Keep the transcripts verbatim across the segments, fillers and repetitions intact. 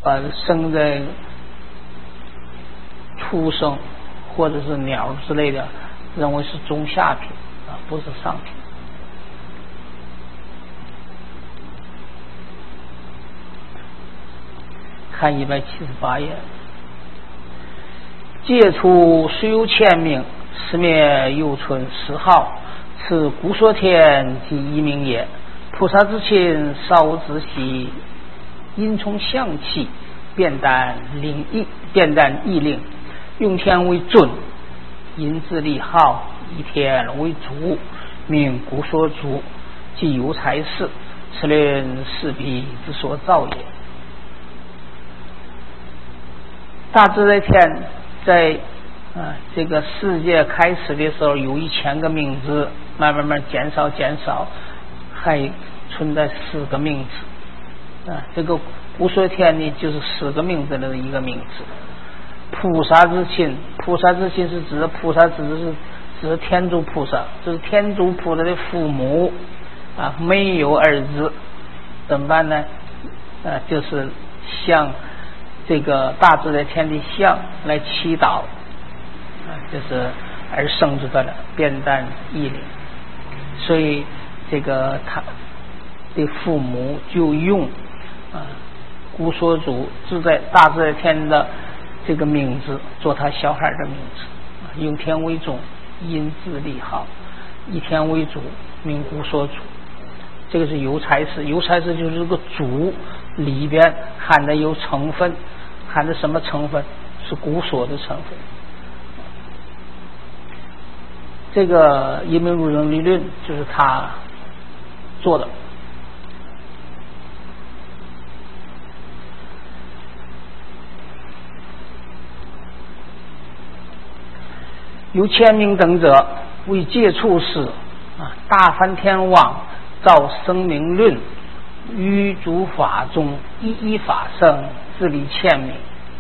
把生在畜生或者是鸟之类的认为是中下品啊，不是上品。看一百七十八页，戒除虽有千名，实灭犹存十号，此古说天即一名也。菩萨之亲，少无自喜，因从象气，便但令意，便但意令，用天为尊，因自利号，以天为主，名古说主，即有才事，此论是彼之所造也。大自在天在啊这个世界开始的时候有一千个名字，慢慢慢减少减少，还存在四个名字啊。这个古说天呢，就是四个名字的一个名字。菩萨之亲，菩萨之亲是指菩萨指的是指天竺菩萨，就是天竺菩萨的父母啊，没有儿子，怎么办呢？啊，就是向这个大自在天的像来祈祷啊，就是而生出的了，便但意领。所以这个他的父母就用啊古说主自在大自在天的这个名字做他小孩的名字，啊，用天为宗，因自利号，以天为主，名古说主。这个是有才事，有才事就是这个主里边含的有成分，含的什么成分？是古说的成分。这个一名入生理论就是他做的。有千名等者，为戒处事啊，大梵天王造生命论，于诸法中一一法生，自立千名。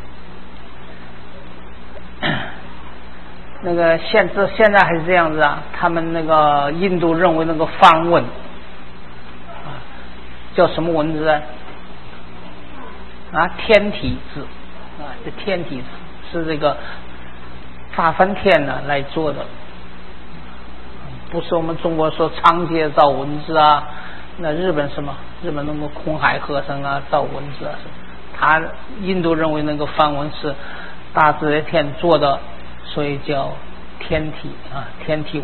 那个现这现在还是这样子啊，他们那个印度认为那个梵文啊，叫什么文字啊？啊，天体字啊，这天体字是这个大梵天呢来做的，不是我们中国说仓颉造文字啊，那日本什么？日本那个空海和尚啊造文字啊，他印度认为那个梵文是大自在天做的，所以叫天体啊，天体文。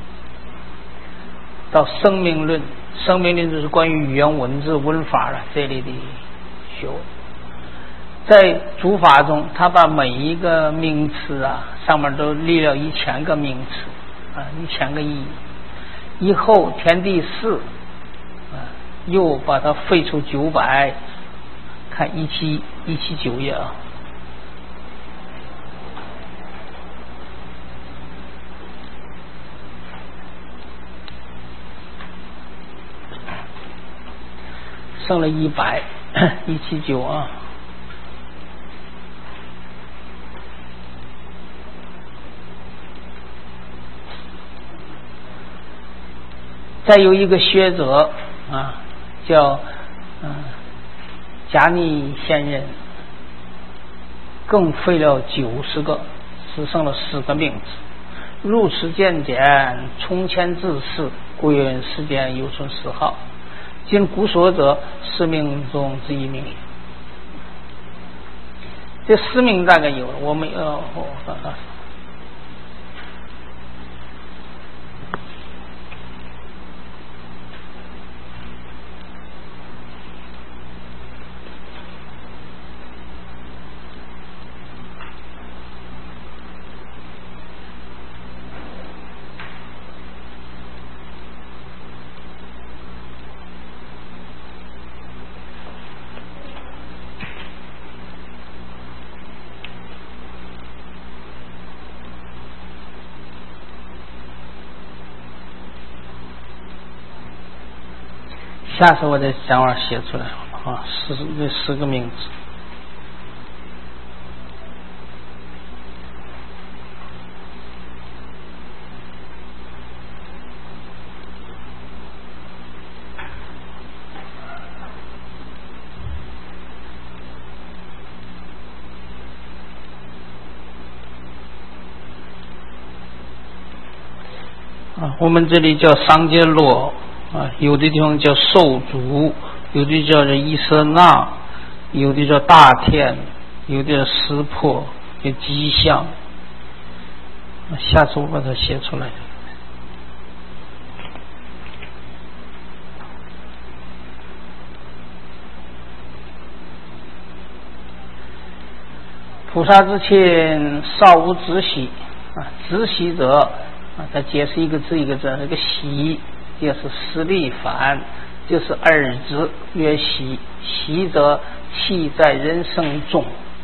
到生命论，生命论就是关于语言文字文法了这类的学问。在诸法中，他把每一个名词啊上面都立了一千个名词啊，一千个意义。以后天地四啊，又把它废除九百，看一七一七九页啊。剩了一百一七九啊。再有一个学者啊，叫嗯迦尼仙人，更废了九十个，只剩了十个名字。如此渐渐，从前自是，故云世间犹存十号。今古说者，十名中之一名也。这十名大概有了，我们呃，我看看。下次我再想法写出来啊，十这十个名字。 啊，我们这里叫桑杰洛啊，有的地方叫寿族，有的叫这伊瑟纳，有的叫大天，有的叫石破，有吉祥。下次我把它写出来。菩萨之前少无知喜啊，知喜者啊，再解释一个字一个字，这个喜就是实力反，就是二字曰喜，喜者气在人生中。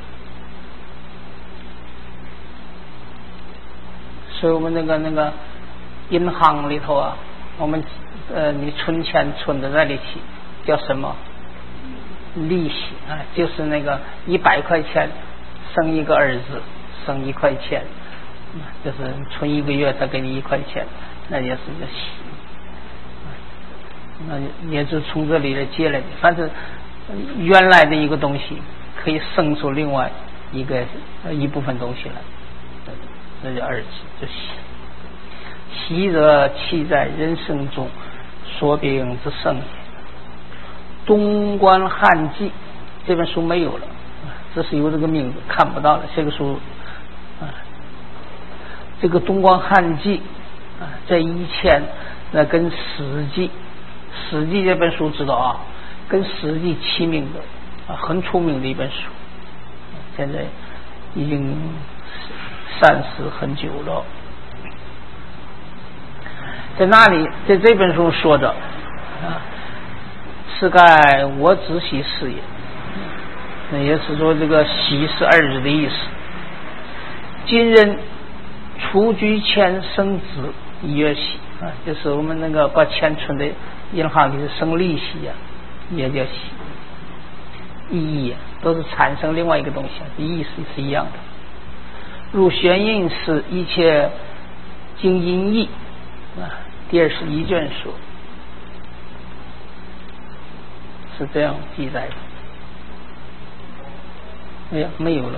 所以我们那个那个银行里头啊，我们呃你存钱存的在里去叫什么利息啊？就是那个一百块钱生一个儿子，生一块钱，就是存一个月他给你一块钱，那也是个喜。那也是从这里来借来的，反正原来的一个东西可以生出另外一个一部分东西来，这叫二字，就喜。喜者气在人生中，所禀之圣也。东观汉记这本书没有了，这是有这个名字看不到了。这个书啊，这个东观汉记啊，在以前那跟史记史记这本书知道啊，跟史记齐名的啊，很出名的一本书，现在已经散失很久了。在那里，在这本书说的啊，是盖我只喜事也，那也是说这个喜是二字的意思。今人出居前生子曰喜啊，就是我们那个把钱存的银行里生利息呀、啊，也叫喜。意义、啊、都是产生另外一个东西，意思是一样的。入玄印是一切经音义啊，第二十一卷说是这样记载的。哎呀，没有了。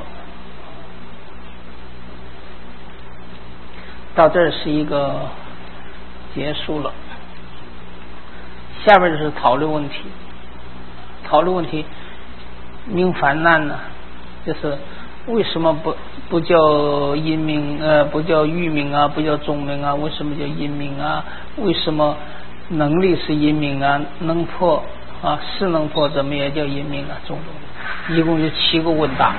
到这儿是一个结束了，下边就是讨论问题。讨论问题，明烦难呢，就是为什么不不叫阴明呃不叫玉明啊，不叫中明啊？为什么叫阴明啊？为什么能力是阴明啊？能破啊是能破，怎么也叫阴明啊？中明，一共就七个问答。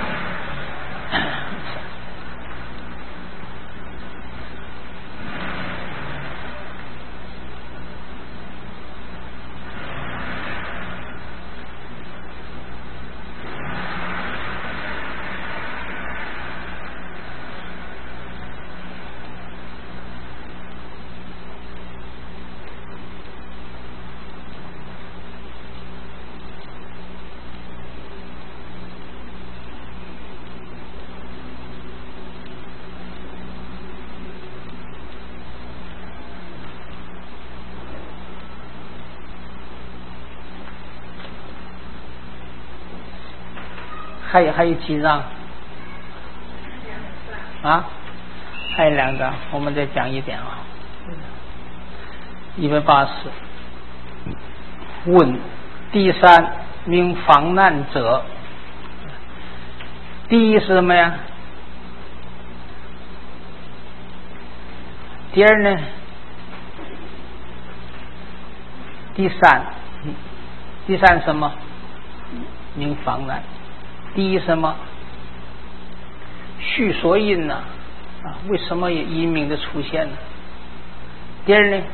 还有还有几张啊？还有两张，我们再讲一点啊。一百八十。问第三名防难者，第一是什么呀？第二呢？第三，第三什么？名防难。第一什么？序所因呢、啊？啊，为什么有阴明的出现呢？第二呢？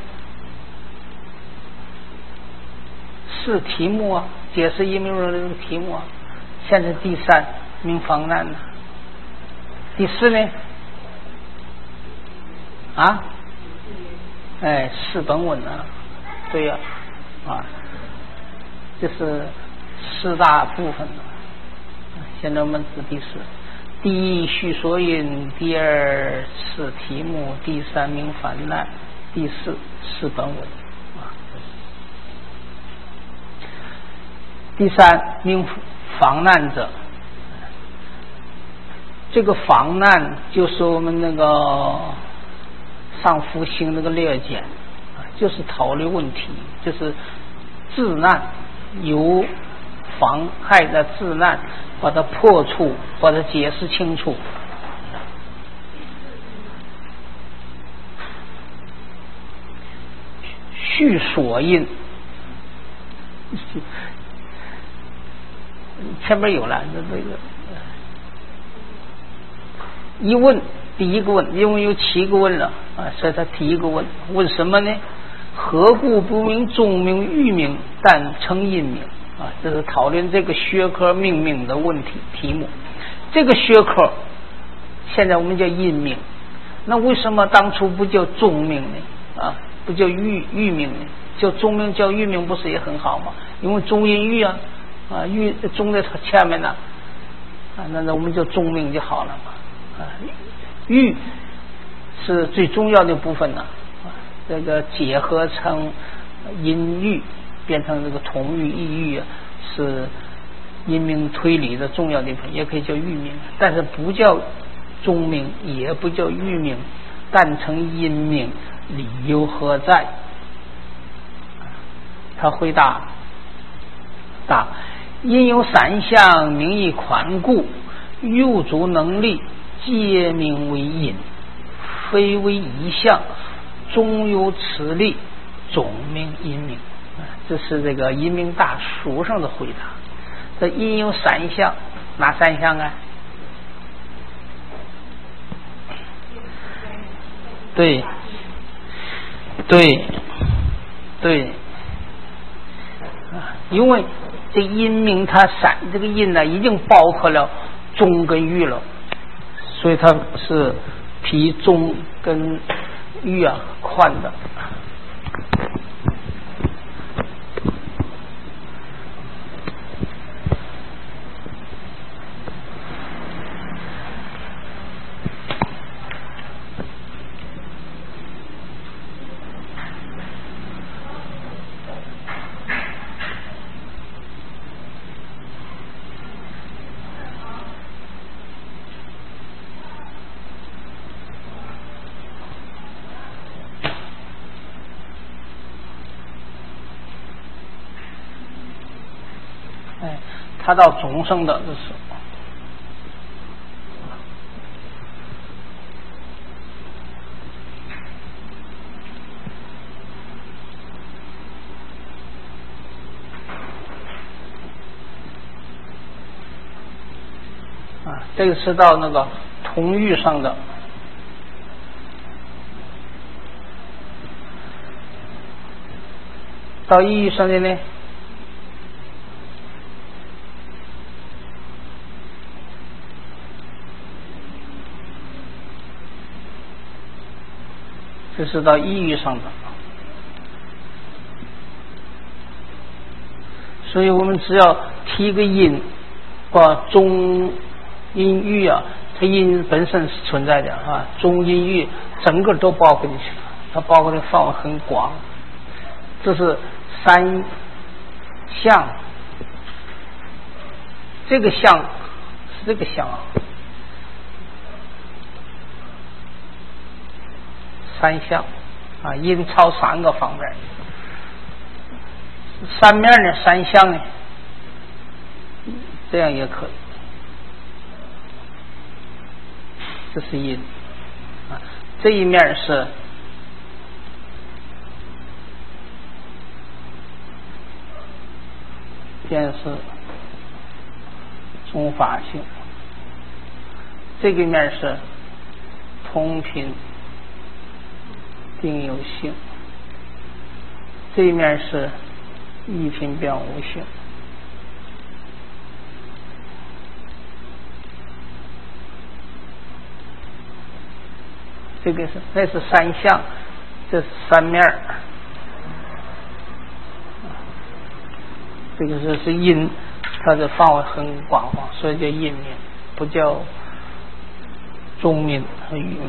是题目啊，解释阴明论的这个题目啊。现在第三名防难呢？第四呢？啊？哎，四本文啊，对呀、啊，啊，这是四大部分的。现在我们是第四，第一序所引，第二是题目，第三名烦难，第四是本文啊。第三名防难者，这个防难就是我们那个上复兴那个列简啊，就是讨论问题，就是治难有妨害的治难，把它破除，把它解释清楚。续所印，前面有了这这个一问，第一个问，因为有七个问了啊，所以他提一个问，问什么呢？何故不明中名喻名，但称音名啊？这是讨论这个学科命名的问题题目。这个学科现在我们叫音名，那为什么当初不叫中名呢？啊？不叫喻喻名呢？叫中名叫喻名不是也很好吗？因为中音喻啊，啊喻中在前面呢，啊那那我们叫中名就好了嘛。啊，喻是最重要的部分呢，啊这个结合成音喻，变成这个同喻异喻啊，是音名推理的重要的部分，也可以叫喻名，但是不叫中名，也不叫喻名，但成音名。理由何在？他回答：答，因有三项，名义宽固，有足能力，皆名为音，非为一项，终有此力，总名音名。这是这个音名大书上的回答。这因有三项，哪三项啊？对。对，对，啊，因为这音名它三这个音呢，已经包括了中跟喻了，所以它是比中跟喻啊宽的。他到中声的这是啊，这个是到那个同域上的，到异域上的呢？这是到异域上的，所以我们只要提个音，把中音域啊，它音本身是存在的啊，中音域整个都包括进去了，它包括的范围很广。这是三项，这个项是这个项啊。三项啊，音朝三个方面，三面呢，三项呢，这样也可以。这是音啊，这一面是便是中法性，这个面是同频定有性，这一面是一频变无性。这个是那是三项，这是三面，这个是是音，它的范围很广泛，所以叫音名，不叫中名和语名。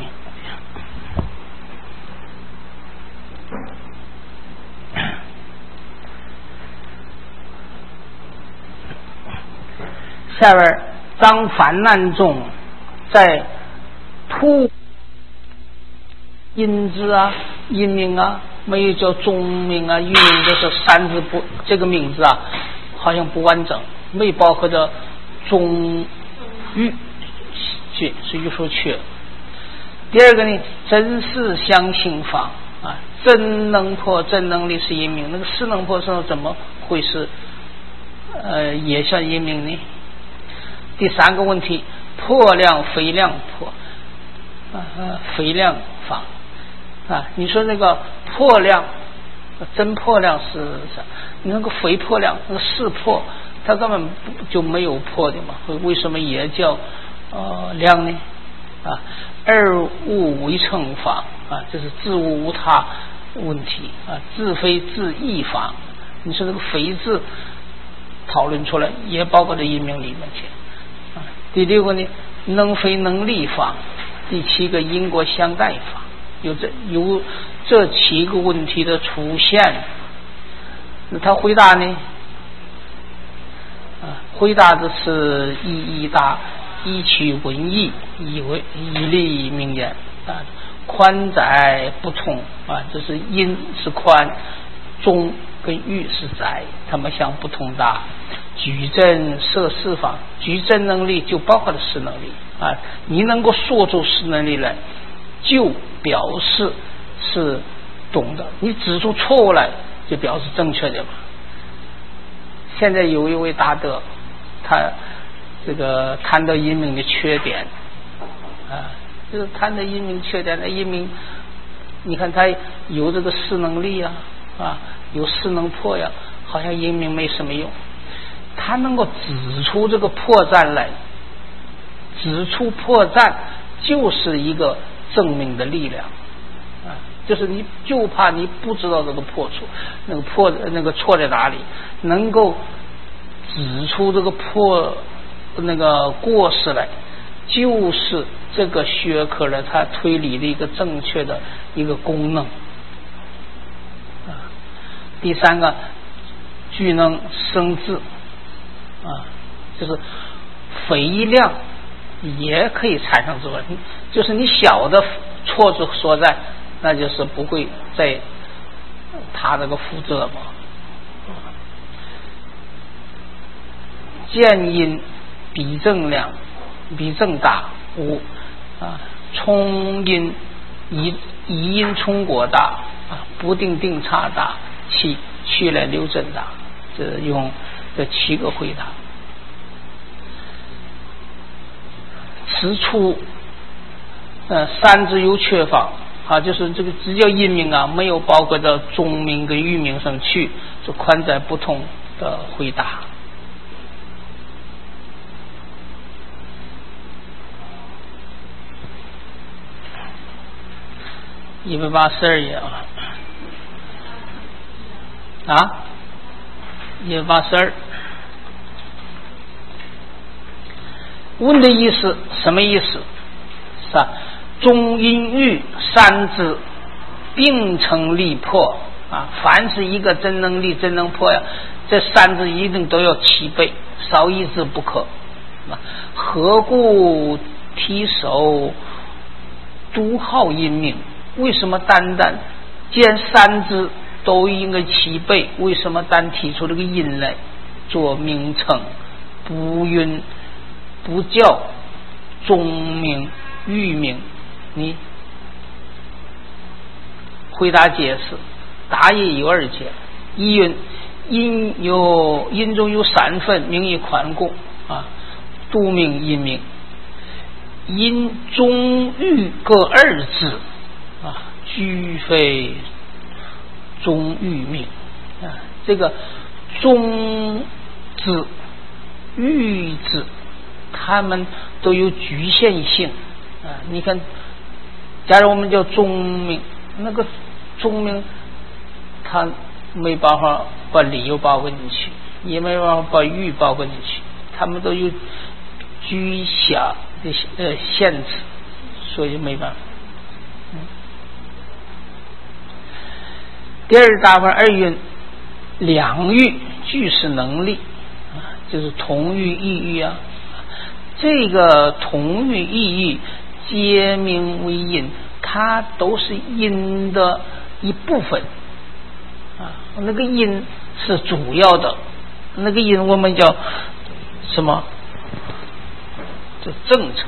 下边张凡难中在突音字啊、音名啊，没有叫中名啊、韵名，就是三字不这个名字啊，好像不完整，没包括着中韵去，所以就说缺。第二个呢，真是相信法啊，真能破真能力是音名，那个是能破是怎么会是呃也算音名呢？第三个问题，破量非量破啊，非量法啊，你说那个破量真破量是啥？你那个非破量那个是破，它根本就没有破的嘛，为什么也叫呃量呢？啊，二物为称法啊，这是自物无他问题啊，自非自异法。你说这个非字讨论出来，也包括在音名里面去啊。第六个呢，能非能力法。第七个，因果相待法。有这有这七个问题的出现，那他回答呢？啊，回答的是一一答。一取文义，以为以立名言啊，宽窄不同啊，就是音是宽，中跟玉是窄，他们相不同大。举证设事法，举证能力就包括了识能力啊，你能够说出识能力来，就表示是懂的，你指出错误来，就表示正确的嘛。现在有一位大德，他这个谈到音名的缺点啊，就是谈到音名缺点，那音名你看他有这个识能力啊啊，有识能破呀，好像音名没什么用。他能够指出这个破绽来，指出破绽就是一个证明的力量啊，就是你就怕你不知道这个破处，那个破那个错在哪里，能够指出这个破那个过失来，就是这个学科呢，它推理的一个正确的一个功能啊。第三个，具能生字啊，就是非量也可以产生智慧，就是你小的错之所在，那就是不会在他这个负责嘛。见因比正量，比正大五啊，冲因以以因冲果大啊，不定定差大七，去来留正大，这用这七个回答。此处呃三字有缺乏啊，就是这个只叫音名啊，没有包括到中名跟韵名上去，就宽窄不同的回答。一百八十二页啊，啊，一百八十二，问的意思什么意思？是吧？中音韵三字并成力破啊，凡是一个真能力真能破呀，这三字一定都要齐备，少一字不可。何故提手独好音名？为什么单单既然三字都应该齐备，为什么单提出这个音来做名称，不韵不叫中名韵名？你回答解释，答也有二解。一云音有音中有三分，名以宽共啊，度名音名，音中韵各二字啊，俱非中韵名啊。这个中字、韵字，它们都有局限性啊。你看，假如我们叫中名，那个中名，它没办法把理由包括进去，也没办法把韵包括进去，它们都有居下的呃限制，所以没办法。嗯、第二大法二韵两韵俱是能力啊，就是同韵异韵啊。这个同韵异韵皆名为音， 它都是阴的一部分啊，那个阴是主要的，那个阴我们叫什么？这正乘。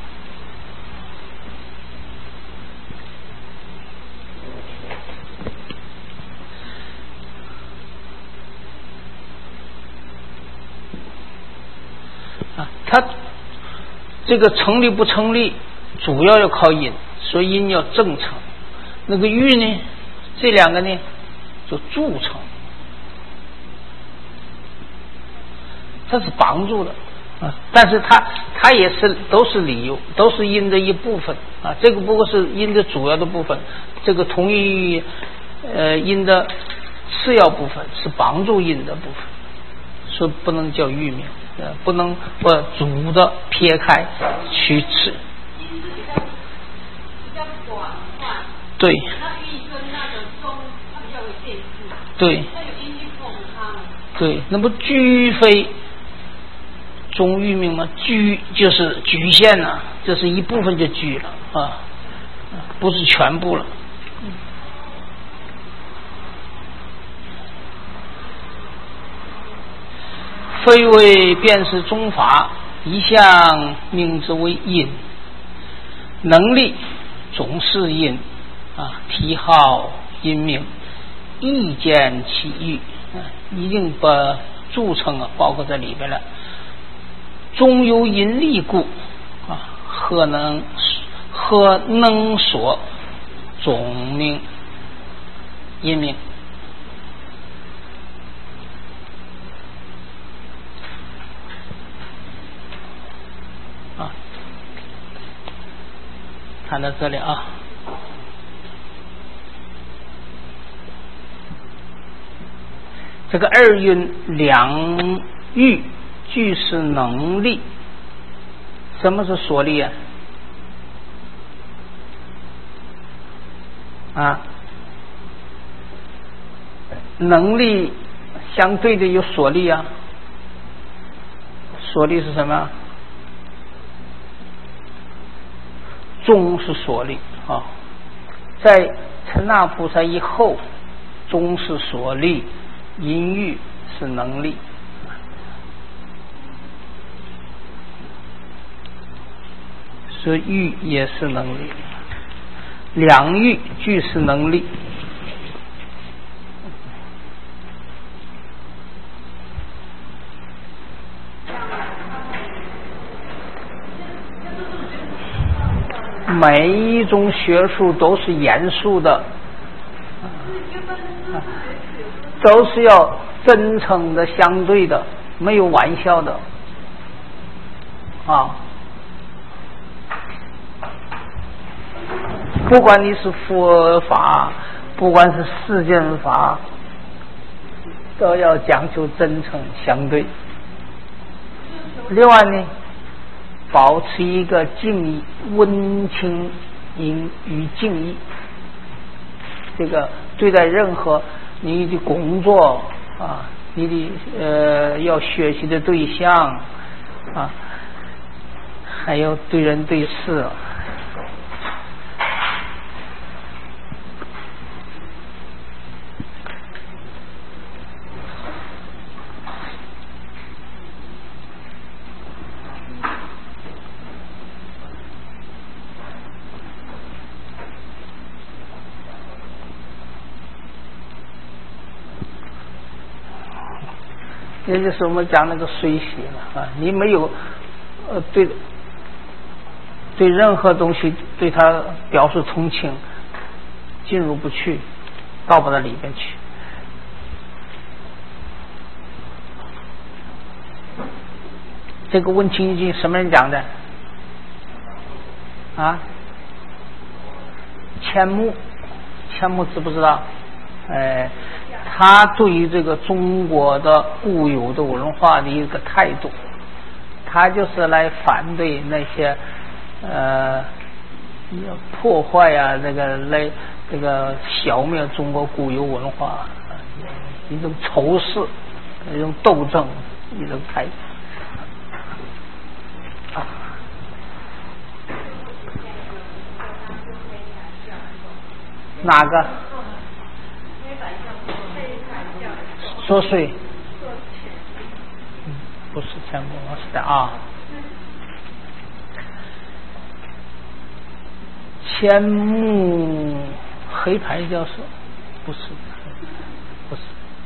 啊，它这个成立不成立，主要要靠阴，所以阴要正乘。那个玉呢，这两个呢，就助乘，它是帮助的啊，但是它它也是都是理由，都是阴的一部分啊。这个不过是阴的主要的部分，这个同于呃阴的次要部分，是帮助阴的部分，所以不能叫玉名。呃，不能不主的撇开去吃。对。对。对，那么居非中玉名嘛，居就是局限了，这是一部分就居了啊，不是全部了。非为便是中法，一向命之为阴，能力总是阴啊，题号阴命，意见其欲啊，一定把著称啊包括在里边了。中有阴力故啊，何能何能所总命阴命。啊，看到这里啊，这个二运两欲俱是能力。什么是所力啊？啊，能力相对的有所力啊。所力是什么？中是所力啊，在陈那菩萨以后，中是所力，阴欲是能力。所以欲也是能力，两欲俱是能力。每一种学术都是严肃的，都是要真诚的相对的，没有玩笑的啊。不管你是佛法，不管是世间法，都要讲究真诚相对。另外呢，保持一个敬意，温情与敬意。这个对待任何你的工作啊，你的呃要学习的对象啊，还有对人对事。也就是我们讲那个水洗了啊，你没有呃对对任何东西对他表示同情，进入不去，到不到里边去。这个温情经什么人讲的啊？钱穆，钱穆知不知道？哎。他对于这个中国的固有的文化的一个态度，他就是来反对那些呃破坏啊，这个来这个消灭中国固有文化一种仇视、一种斗争、一种态度。 哪个？说税？嗯，不是钱穆，是的啊。钱穆黑牌教授，不是，不是。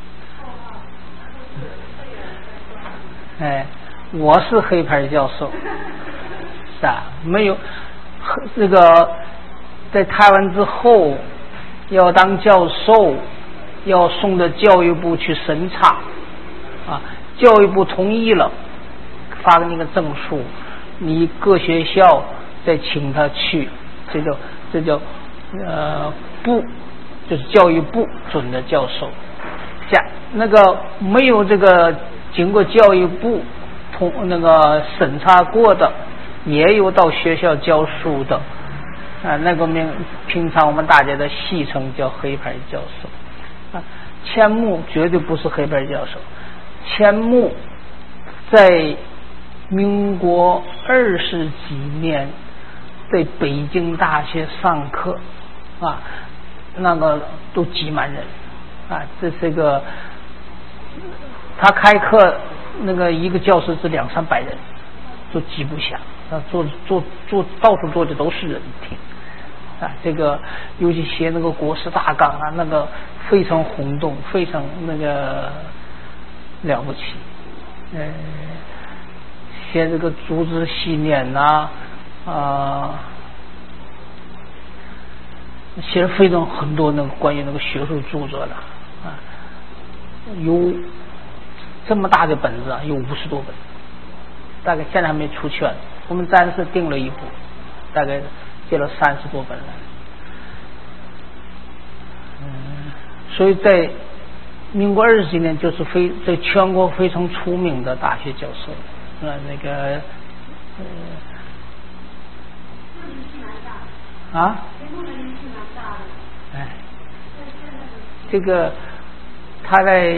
哎，我是黑牌教授，是啊，没有这个在台湾之后要当教授，要送到教育部去审查啊，教育部同意了，发给你个证书，你各学校再请他去。这叫这叫呃部，就是教育部准的教授。假那个没有这个经过教育部同那个审查过的，也有到学校教书的啊，那个名平常我们大家的戏称叫黑牌教授啊。钱穆绝对不是黑牌教授，钱穆在民国二十几年。在北京大学上课啊，那个都挤满人啊，这是个他开课那个一个教室是两三百人，都挤不下啊，坐坐坐到处坐的都是人听啊，这个尤其写那个国史大纲啊，那个非常轰动，非常那个了不起，呃，写这个组织信念呐。啊，写了非常很多那个关于那个学术著作的啊，有这么大的本子啊，有五十多本，大概现在还没出全。我们暂时订了一部，大概借了三十多本了。嗯，所以在民国二十几年，就是非在全国非常出名的大学教授啊，那个呃。啊，哎，这个他在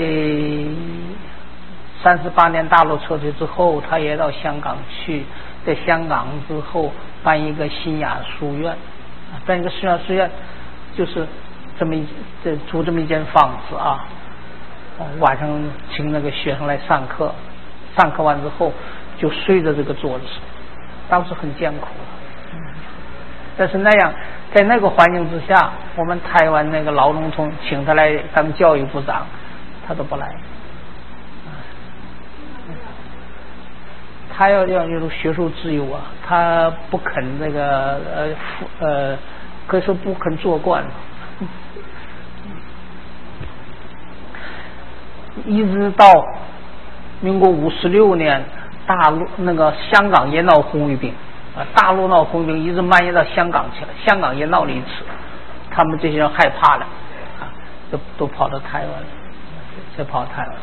三十八年大陆撤退之后，他也到香港去，在香港之后办一个新雅书院，办一个新雅书院，就是这么一这租这么一间房子啊，晚上请那个学生来上课，上课完之后就睡在这个桌子上，当时很艰苦。但是那样，在那个环境之下，我们台湾那个老总统请他来当教育部长，他都不来。他要要有学术自由啊，他不肯那个呃呃，可以说不肯做官。一直到民国五十六年，大陆那个香港也闹红卫兵。啊，大陆闹红兵一直蔓延到香港去了，香港也闹了一次，他们这些人害怕了，啊，都都跑到台湾了，再跑台湾了。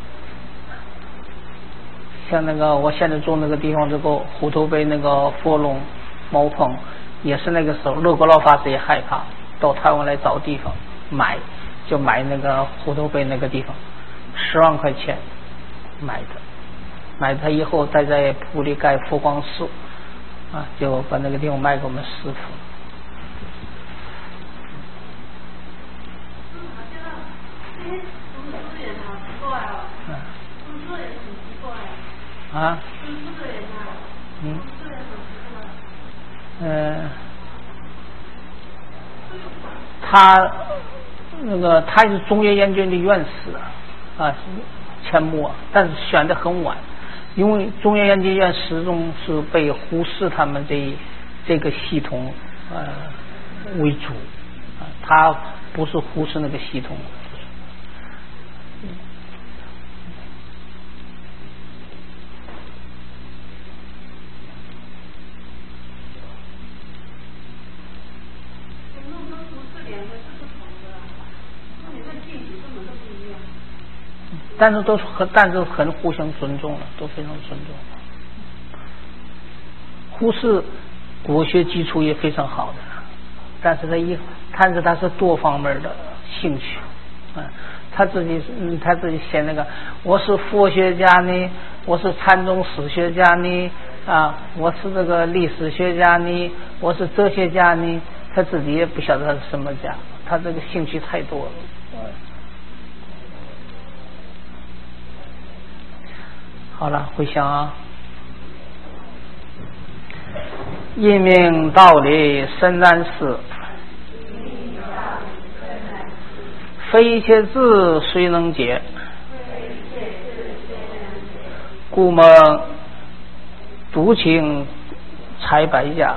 像那个我现在住那个地方，这个虎头碑那个佛龙茅棚，也是那个时候乐国老法师也害怕，到台湾来找地方买，就买那个虎头碑那个地方，十万块钱买的，买它以后再在铺里盖佛光寺。啊，就把那个地方卖给我们师傅。啊？嗯。呃，他那个他是中原研究院的院士啊，钱穆，但是选的很晚。因为中原研究院始终是被胡适他们这这个系统呃为主啊，他不是胡适那个系统。但是都是很，但是很互相尊重了，都非常尊重。胡适国学基础也非常好的，但是他一，但是他是多方面的兴趣，嗯，他自己，嗯，他自己写那个，我是佛学家呢，我是禅宗史学家呢，啊，我是这个历史学家呢，我是哲学家呢，他自己也不晓得他是什么家， 他这个兴趣太多了。好了，回想啊。因明道理深难识，非一切智谁能解？故蒙独请采百家，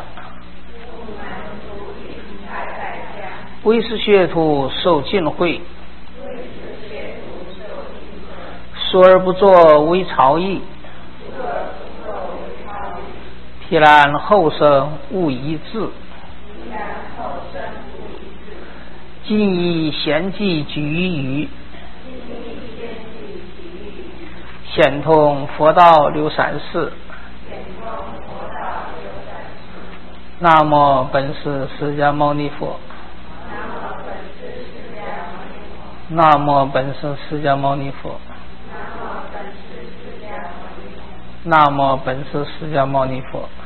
为是学徒受尽会，说而不作为朝议，提然后生勿一致，今以贤记举语，显通佛道流散事。那么本师释迦牟尼佛。那么本师释迦牟尼佛。那么本师释迦牟尼佛。